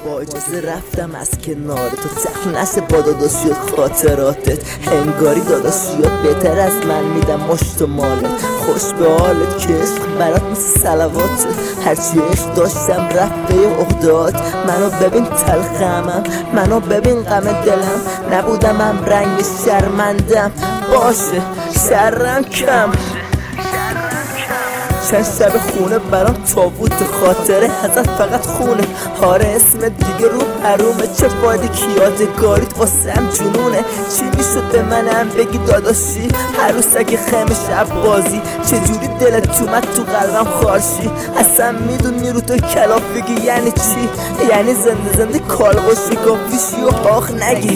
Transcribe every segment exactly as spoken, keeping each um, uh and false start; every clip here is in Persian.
با اجازه رفتم از کنار تو، تخت نشه با داداشیات خاطراتت، انگاری داداشیات بهتر از من میدم مشت و مالت، خوش به حالت که عشق برات مثل صلوات، هرچی عشق داشتم رفت به عقدات، منو ببین تلخمم، منو ببین غم دلم، نبودم هم رنگ شرمندم، باشه شرم کم، چند شب خونه برام تابوت خاطره ازت فقط خونه، آره اسم دیگه رو حرومه، چه فایده که یادگاریت واسم جنونه، چی میشد به منم بگی داداشی عروسک خم شب بازی، چجوری دلت اومد تو قلبم خارشی، اصلا میدونی رو تو کلاف بگی یعنی چی، یعنی زنده زنده کالباشی گفیشی و آخ نگی.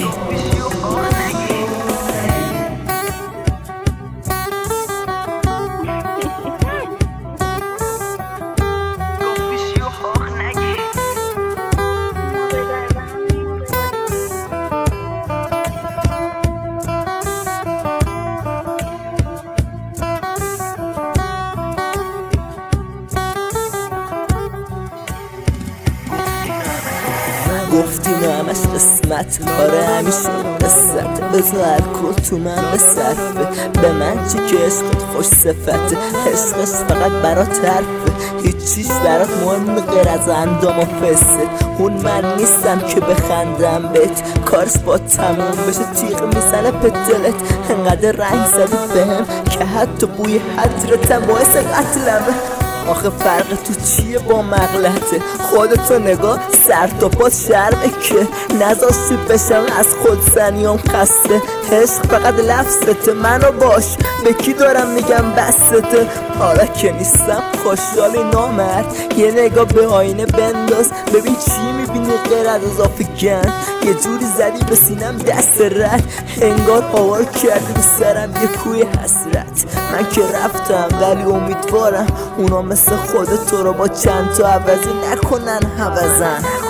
گفتی همش قسمت، آره همیشه قصت، بذار الکل تو من به صرفه، به من چی که عشقت خوش صفته، عشقش فقط برات حرفه، هیچیش برات مهم غیر از اندام و فسته، اون من نیستم که بخندم بهت، کارش با تموم بشه تیغ میزنه به دلت، انقدر رنگ زدی بهم که حتی بوی حضرتم باعث قتلمه، آخه فرق تو چیه با مغلطه، خودتو نگاه سر تا پا شرمه که نذاشتی بشم از خود زنیام خسته، عشق فقط لفظته، منو باش به کی دارم میگم بسته، حالا که نیستم خوشحالی نامرد، یه نگاه به آینه بنداز ببین چی میبینی غیر از اضافه گند، یه جوری زدی به سینم دست رد، انگار آوار کردی به سرم یه کوی حسرت، من که رفتم ولی امیدوارم اونا مثل خودت تو رو با چند تا عوضی نکنن حوضن.